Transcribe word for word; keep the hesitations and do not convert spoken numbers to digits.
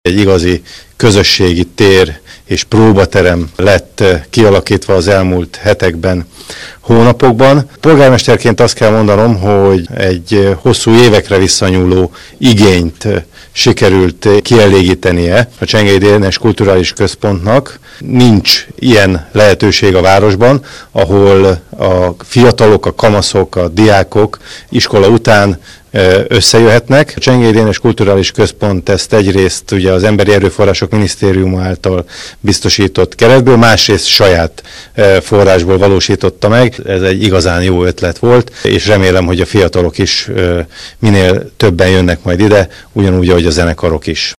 Egy igazi közösségi tér és próbaterem lett kialakítva az elmúlt hetekben, hónapokban. Polgármesterként azt kell mondanom, hogy egy hosszú évekre visszanyúló igényt sikerült kielégítenie a Csengei Dénes Kulturális Központnak. Nincs ilyen lehetőség a városban, ahol a fiatalok, a kamaszok, a diákok iskola után összejöhetnek. A Csengei Dénes Kulturális Központ ezt egyrészt ugye az Emberi Erőforrások Minisztériuma által biztosított keretből, másrészt saját forrásból valósította meg. Ez egy igazán jó ötlet volt, és remélem, hogy a fiatalok is minél többen jönnek majd ide, ugyanúgy, ahogy a zenekarok is.